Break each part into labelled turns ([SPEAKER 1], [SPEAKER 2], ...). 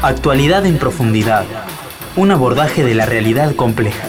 [SPEAKER 1] Actualidad en profundidad. Un abordaje de la realidad compleja.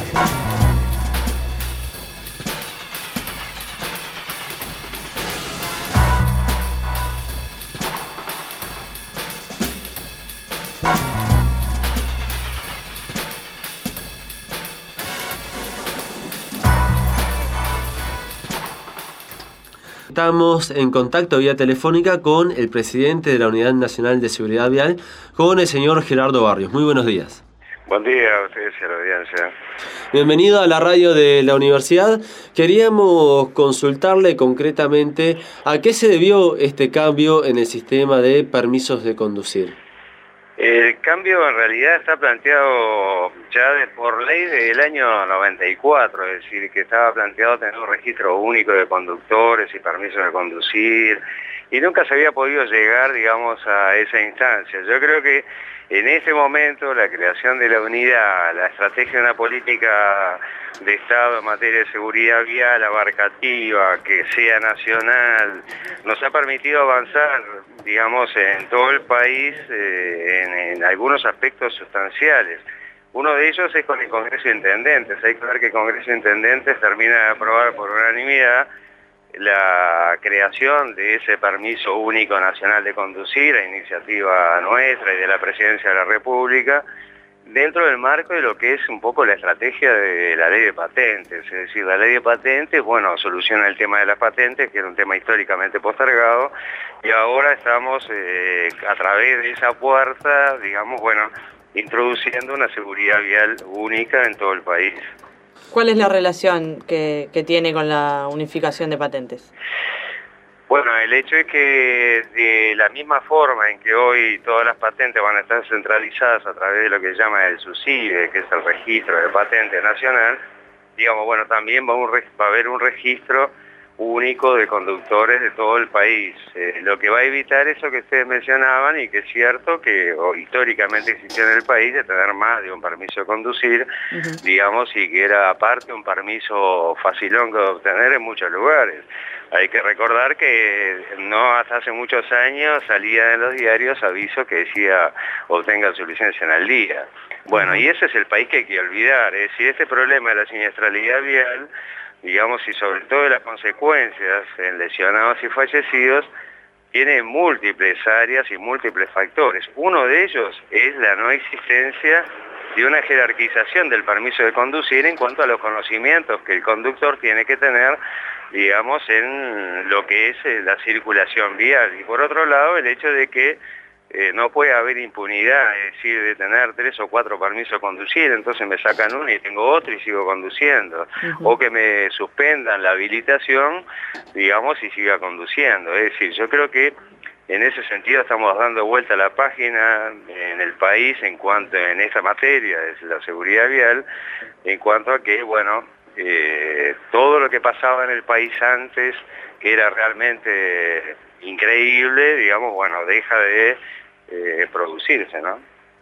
[SPEAKER 2] Estamos en contacto vía telefónica con el presidente de la Unidad Nacional de Seguridad Vial, con el señor Gerardo Barrios. Muy buenos días.
[SPEAKER 3] Buen día a ustedes y a la audiencia.
[SPEAKER 2] Bienvenido a la radio de la universidad. Queríamos consultarle concretamente a qué se debió este cambio en el sistema de permisos de conducir.
[SPEAKER 3] El cambio en realidad está planteado ya por ley del año 94, es decir, que estaba planteado tener un registro único de conductores y permisos de conducir, y nunca se había podido llegar, digamos, a esa instancia. Yo creo que en este momento la creación de la unidad, la estrategia de una política de Estado en materia de seguridad vial abarcativa, que sea nacional, nos ha permitido avanzar, digamos, en todo el país en algunos aspectos sustanciales. Uno de ellos es con el Congreso de Intendentes. Hay que ver que el Congreso de Intendentes termina de aprobar por unanimidad la creación de ese permiso único nacional de conducir, a iniciativa nuestra y de la Presidencia de la República, dentro del marco de lo que es un poco la estrategia de la ley de patentes. Es decir, la ley de patentes, bueno, soluciona el tema de las patentes, que era un tema históricamente postergado, y ahora estamos a través de esa puerta, digamos, bueno, introduciendo una seguridad vial única en todo el país.
[SPEAKER 4] ¿Cuál es la relación que tiene con la unificación de patentes?
[SPEAKER 3] Bueno, el hecho es que de la misma forma en que hoy todas las patentes van a estar centralizadas a través de lo que se llama el SUSIBE, que es el Registro de Patente Nacional, digamos, bueno, también va a haber un registro único de conductores de todo el país. Lo que va a evitar eso que ustedes mencionaban, y que es cierto que históricamente existió en el país, de tener más de un permiso de conducir, digamos, y que era aparte un permiso facilón de obtener en muchos lugares. Hay que recordar que no hasta hace muchos años salía en los diarios aviso que decía obtenga su licencia en el día. Bueno, y ese es el país que hay que olvidar. Es decir, este problema de la siniestralidad vial, digamos, y sobre todo de las consecuencias en lesionados y fallecidos, tiene múltiples áreas y múltiples factores. Uno de ellos es la no existencia de una jerarquización del permiso de conducir en cuanto a los conocimientos que el conductor tiene que tener, digamos, en lo que es la circulación vial. Y por otro lado, el hecho de que no puede haber impunidad, es decir, de tener 3 o 4 permisos de conducir, entonces me sacan uno y tengo otro y sigo conduciendo, o que me suspendan la habilitación, digamos, y siga conduciendo. Es decir, yo creo que en ese sentido estamos dando vuelta a la página en el país en esta materia de la seguridad vial, en cuanto a que, bueno, todo lo que pasaba en el país antes, que era realmente increíble, digamos, bueno, deja de producirse, ¿no?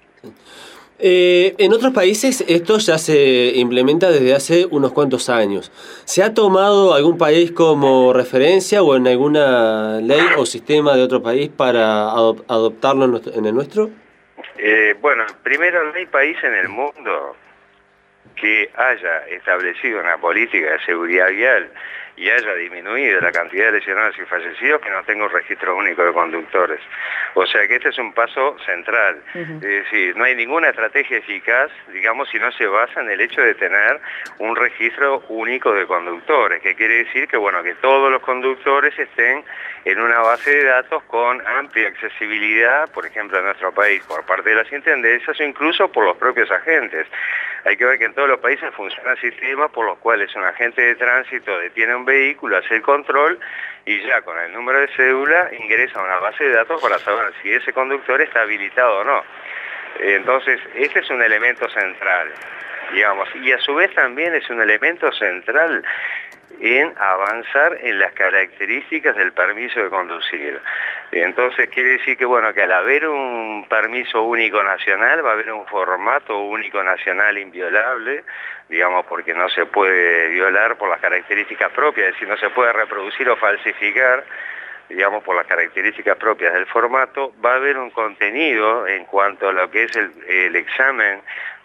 [SPEAKER 2] En otros países esto ya se implementa desde hace unos cuantos años. ¿Se ha tomado algún país como referencia o en alguna ley o sistema de otro país para adoptarlo en el nuestro?
[SPEAKER 3] Bueno, primero no hay país en el mundo que haya establecido una política de seguridad vial y haya disminuido la cantidad de lesionados y fallecidos que no tenga un registro único de conductores. O sea que este es un paso central. Es decir, no hay ninguna estrategia eficaz, digamos, si no se basa en el hecho de tener un registro único de conductores, que quiere decir que, bueno, que todos los conductores estén en una base de datos con amplia accesibilidad, por ejemplo, en nuestro país, por parte de las intendencias o incluso por los propios agentes. Hay que ver que en todos los países funcionan sistemas por los cuales un agente de tránsito detiene un vehículo, hace el control y ya con el número de cédula ingresa a una base de datos para saber si ese conductor está habilitado o no. Entonces, este es un elemento central, digamos, y a su vez también es un elemento central en avanzar en las características del permiso de conducir. Entonces quiere decir que, bueno, que al haber un permiso único nacional va a haber un formato único nacional inviolable, digamos, porque no se puede violar por las características propias, es decir, no se puede reproducir o falsificar digamos por las características propias del formato, va a haber un contenido en cuanto a lo que es el examen,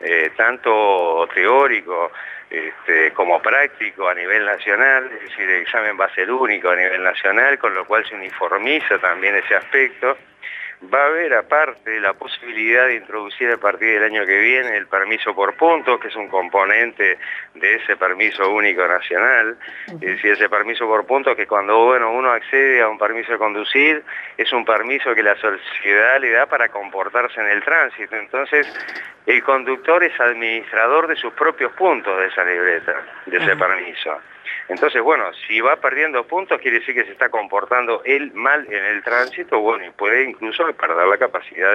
[SPEAKER 3] tanto teórico como práctico a nivel nacional, es decir, el examen va a ser único a nivel nacional, con lo cual se uniformiza también ese aspecto. Va a haber aparte la posibilidad de introducir a partir del año que viene el permiso por puntos, que es un componente de ese permiso único nacional. Es decir, ese permiso por puntos que cuando uno accede a un permiso de conducir, es un permiso que la sociedad le da para comportarse en el tránsito. Entonces, el conductor es administrador de sus propios puntos de esa libreta, de ese permiso. Entonces, si va perdiendo puntos, quiere decir que se está comportando él mal en el tránsito, y puede incluso perder la capacidad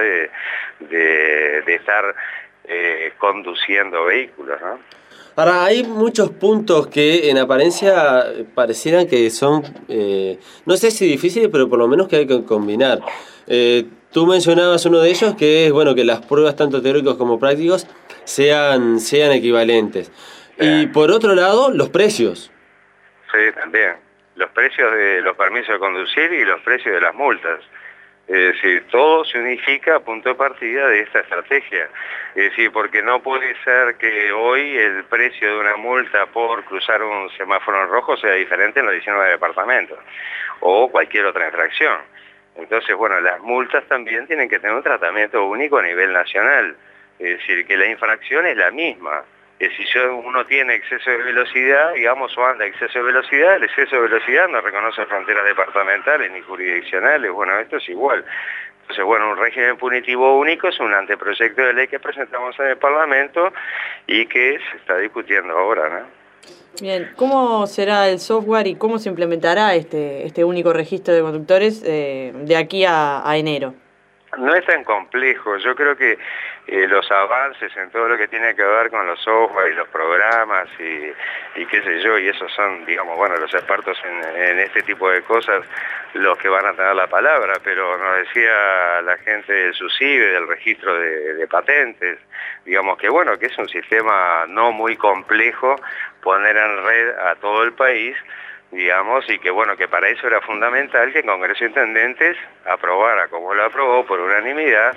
[SPEAKER 3] de estar conduciendo vehículos, ¿no?
[SPEAKER 2] Ahora, hay muchos puntos que en apariencia parecieran que son, no sé si difíciles, pero por lo menos que hay que combinar. Tú mencionabas uno de ellos, que es que las pruebas tanto teóricos como prácticos sean equivalentes. Y por otro lado, los precios.
[SPEAKER 3] Sí, también. Los precios de los permisos de conducir y los precios de las multas. Es decir, todo se unifica a punto de partida de esta estrategia. Es decir, porque no puede ser que hoy el precio de una multa por cruzar un semáforo en rojo sea diferente en los 19 departamentos o cualquier otra infracción. Entonces, las multas también tienen que tener un tratamiento único a nivel nacional. Es decir, que la infracción es la misma. Si uno tiene exceso de velocidad, o anda a exceso de velocidad, el exceso de velocidad no reconoce fronteras departamentales ni jurisdiccionales, esto es igual. Entonces, un régimen punitivo único es un anteproyecto de ley que presentamos en el Parlamento y que se está discutiendo ahora, ¿no?
[SPEAKER 4] Bien, ¿cómo será el software y cómo se implementará este único registro de conductores de aquí a enero?
[SPEAKER 3] No es tan complejo. Yo creo que los avances en todo lo que tiene que ver con los software y los programas y qué sé yo, y esos son, los expertos en este tipo de cosas los que van a tener la palabra, pero nos decía la gente del SUSIBE, del registro de patentes, que es un sistema no muy complejo poner en red a todo el país, y que para eso era fundamental que el Congreso de Intendentes aprobara, como lo aprobó por unanimidad,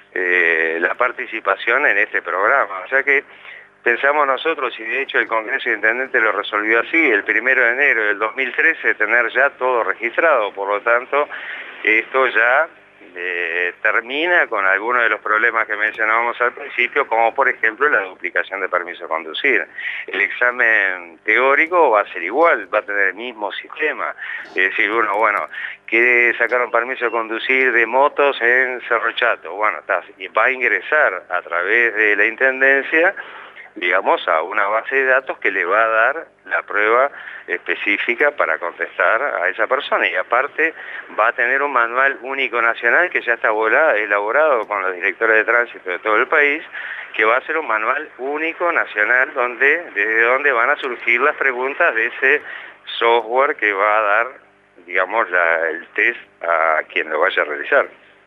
[SPEAKER 3] la participación en este programa. O sea que pensamos nosotros, y de hecho el Congreso de Intendentes lo resolvió así, el 1 de enero del 2013 tener ya todo registrado, por lo tanto esto ya termina con algunos de los problemas que mencionábamos al principio, como por ejemplo la duplicación de permiso de conducir. El examen teórico va a ser igual, va a tener el mismo sistema. Es decir, uno, quiere sacar un permiso de conducir de motos en Cerro Chato, y va a ingresar a través de la Intendencia, a una base de datos que le va a dar la prueba específica para contestar a esa persona, y aparte va a tener un manual único nacional que ya está elaborado con los directores de tránsito de todo el país, que va a ser un manual único nacional desde donde van a surgir las preguntas de ese software que va a dar, el test a quien lo vaya a realizar.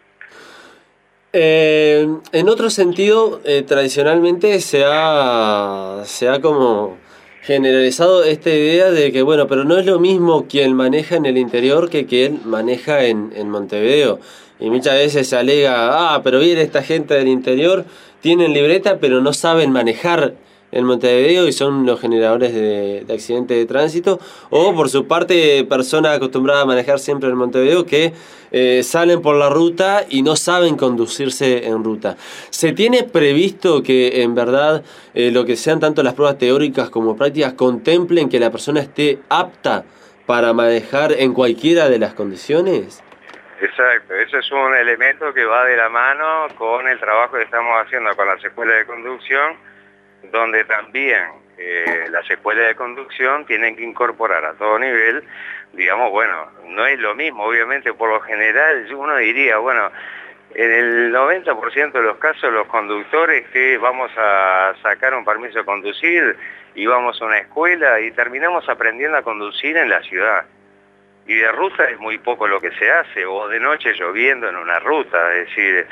[SPEAKER 2] En otro sentido, tradicionalmente se ha como generalizado esta idea de que, pero no es lo mismo quien maneja en el interior que quien maneja en Montevideo. Y muchas veces se alega, pero viene esta gente del interior, tienen libreta, pero no saben manejar en Montevideo y son los generadores de accidentes de tránsito, o por su parte personas acostumbradas a manejar siempre en Montevideo que salen por la ruta y no saben conducirse en ruta. ¿Se tiene previsto que en verdad lo que sean tanto las pruebas teóricas como prácticas contemplen que la persona esté apta para manejar en cualquiera de las condiciones?
[SPEAKER 3] Exacto, ese es un elemento que va de la mano con el trabajo que estamos haciendo con las escuelas de conducción, donde también las escuelas de conducción tienen que incorporar a todo nivel, no es lo mismo, obviamente por lo general uno diría, en el 90% de los casos los conductores que vamos a sacar un permiso de conducir y vamos a una escuela y terminamos aprendiendo a conducir en la ciudad. y de ruta es muy poco lo que se hace, o de noche lloviendo en una ruta, es decir,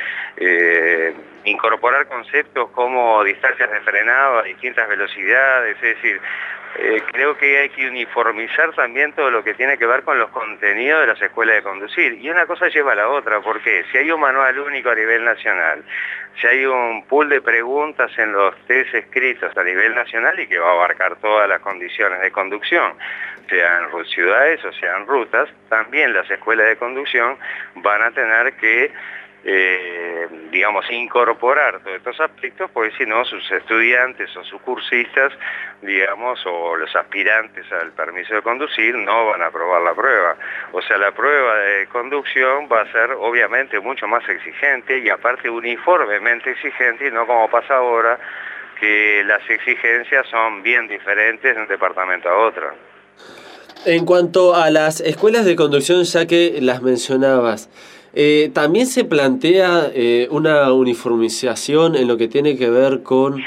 [SPEAKER 3] incorporar conceptos como distancias de frenado a distintas velocidades, es decir, creo que hay que uniformizar también todo lo que tiene que ver con los contenidos de las escuelas de conducir, y una cosa lleva a la otra, porque si hay un manual único a nivel nacional, si hay un pool de preguntas en los test escritos a nivel nacional y que va a abarcar todas las condiciones de conducción, sean ciudades o sean rutas, también las escuelas de conducción van a tener que, digamos, incorporar todos estos aspectos, porque si no, sus estudiantes o sus cursistas, digamos, o los aspirantes al permiso de conducir no van a aprobar la prueba. O sea, la prueba de conducción va a ser obviamente mucho más exigente y aparte uniformemente exigente, y no como pasa ahora, que las exigencias son bien diferentes de un departamento a otro.
[SPEAKER 2] En cuanto a las escuelas de conducción, ya que las mencionabas, también se plantea una uniformización en lo que tiene que ver con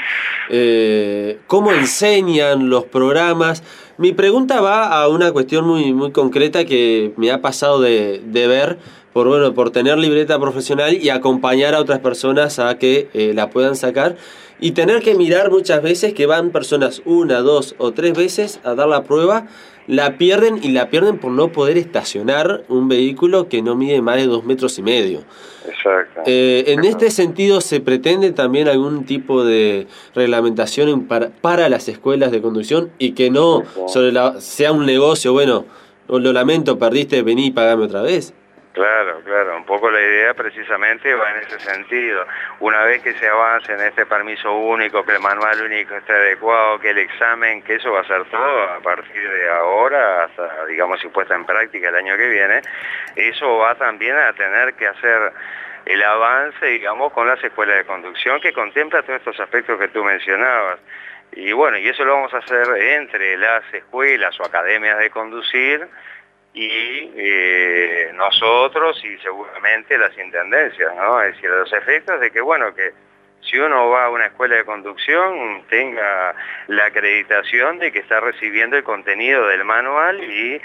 [SPEAKER 2] cómo enseñan los programas. Mi pregunta va a una cuestión muy concreta que me ha pasado de ver por tener libreta profesional y acompañar a otras personas a que la puedan sacar, y tener que mirar muchas veces que van personas 1, 2 o 3 veces a dar la prueba, la pierden por no poder estacionar un vehículo que no mide más de 2,5 metros.
[SPEAKER 3] Exacto.
[SPEAKER 2] En este sentido, ¿se pretende también algún tipo de reglamentación para las escuelas de conducción y que no sea un negocio, bueno, lo lamento, perdiste, vení y pagame otra vez?
[SPEAKER 3] Claro, un poco la idea precisamente va en ese sentido. Una vez que se avance en este permiso único, que el manual único esté adecuado, que el examen, que eso va a ser todo a partir de ahora hasta, digamos, si puesta en práctica el año que viene, eso va también a tener que hacer el avance, digamos, con las escuelas de conducción, que contempla todos estos aspectos que tú mencionabas. Y bueno, y eso lo vamos a hacer entre las escuelas o academias de conducir y nosotros y seguramente las intendencias, ¿no? Es decir, los efectos de que, bueno, que si uno va a una escuela de conducción tenga la acreditación de que está recibiendo el contenido del manual y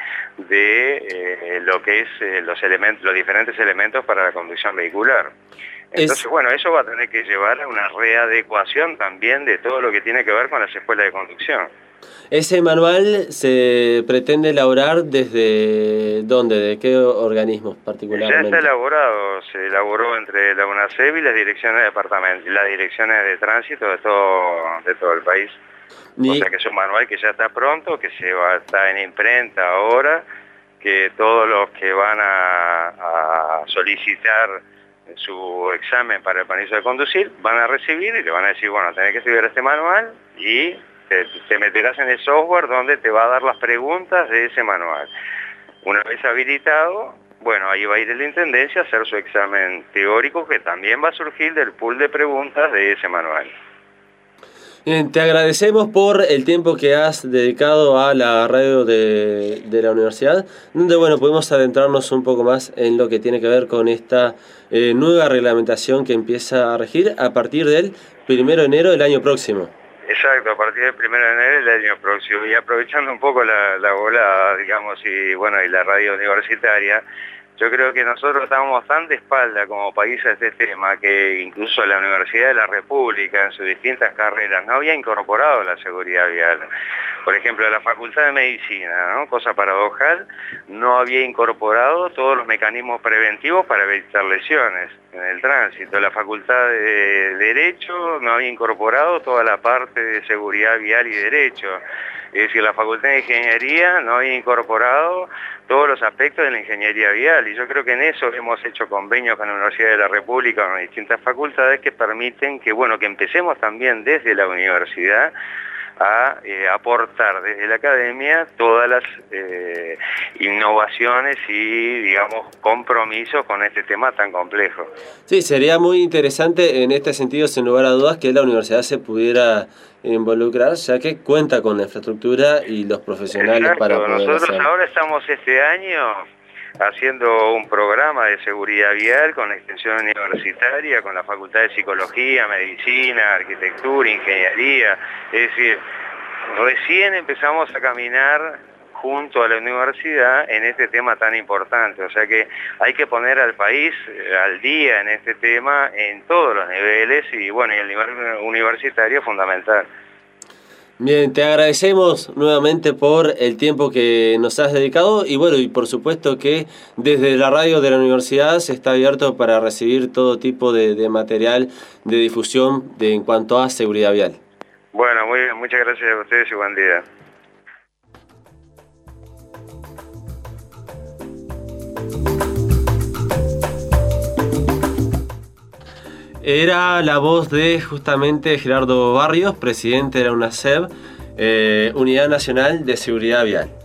[SPEAKER 3] de lo que es los diferentes elementos para la conducción vehicular. Entonces, bueno, eso va a tener que llevar a una readecuación también de todo lo que tiene que ver con las escuelas de conducción.
[SPEAKER 2] ¿Ese manual se pretende elaborar desde dónde? ¿De qué organismos particularmente?
[SPEAKER 3] Ya está elaborado, se elaboró entre la UNACEB y las direcciones las direcciones de tránsito de todo el país. O sea que es un manual que ya está pronto, que está en imprenta ahora, que todos los que van a solicitar su examen para el permiso de conducir van a recibir y le van a decir, bueno, tenés que estudiar este manual y te meterás en el software donde te va a dar las preguntas de ese manual. Una vez habilitado, bueno, ahí va a ir la intendencia a hacer su examen teórico, que también va a surgir del pool de preguntas de ese manual.
[SPEAKER 2] Bien, te agradecemos por el tiempo que has dedicado a la radio de la universidad, donde, bueno, pudimos adentrarnos un poco más en lo que tiene que ver con esta nueva reglamentación que empieza a regir a partir del 1 de enero del año próximo.
[SPEAKER 3] Exacto, a partir del 1 de enero del año próximo. Y aprovechando un poco la volada, digamos, y bueno, y la radio universitaria, yo creo que nosotros estamos tan de espalda como país a este tema que incluso la Universidad de la República en sus distintas carreras no había incorporado la seguridad vial. Por ejemplo, la Facultad de Medicina, ¿no? Cosa paradojal, no había incorporado todos los mecanismos preventivos para evitar lesiones en el tránsito. La Facultad de Derecho no había incorporado toda la parte de seguridad vial y derecho. Es decir, la Facultad de Ingeniería no había incorporado todos los aspectos de la ingeniería vial, y yo creo que en eso hemos hecho convenios con la Universidad de la República, con distintas facultades que permiten que, bueno, que empecemos también desde la universidad a aportar desde la academia todas las innovaciones y, digamos, compromisos con este tema tan complejo.
[SPEAKER 2] Sí, sería muy interesante en este sentido, sin lugar a dudas, que la universidad se pudiera involucrar, ya que cuenta con la infraestructura y los profesionales. Exacto, para poder
[SPEAKER 3] nosotros
[SPEAKER 2] hacerlo.
[SPEAKER 3] Ahora estamos este año haciendo un programa de seguridad vial con la extensión universitaria, con la Facultad de Psicología, Medicina, Arquitectura, Ingeniería. Es decir, recién empezamos a caminar junto a la universidad en este tema tan importante. O sea que hay que poner al país al día en este tema en todos los niveles y bueno, y el nivel universitario es fundamental.
[SPEAKER 2] Bien, te agradecemos nuevamente por el tiempo que nos has dedicado y bueno, y por supuesto que desde la radio de la universidad se está abierto para recibir todo tipo de material de difusión en cuanto a seguridad vial.
[SPEAKER 3] Bueno, muy bien, muchas gracias a ustedes y buen día.
[SPEAKER 2] Era la voz de justamente Gerardo Barrios, presidente de la UNASEV, Unidad Nacional de Seguridad Vial.